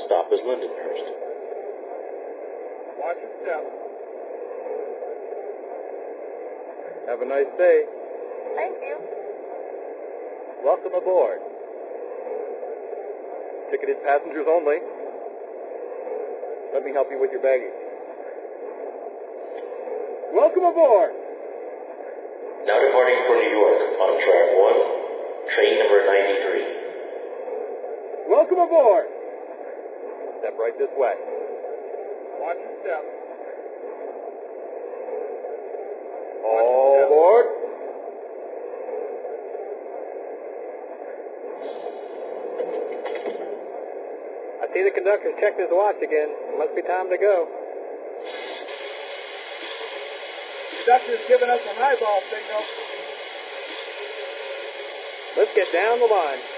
stop is Lindenhurst. Watch your step. Have a nice day. Thank you. Welcome aboard. Ticketed passengers only. Let me help you with your baggage. Welcome aboard. Now departing for New York on track 1, train number 93. Welcome aboard. Step right this way. Watch your step. All aboard. I see the conductor's checked his watch again. Must be time to go. Conductor's giving us a highball signal. Let's get down the line.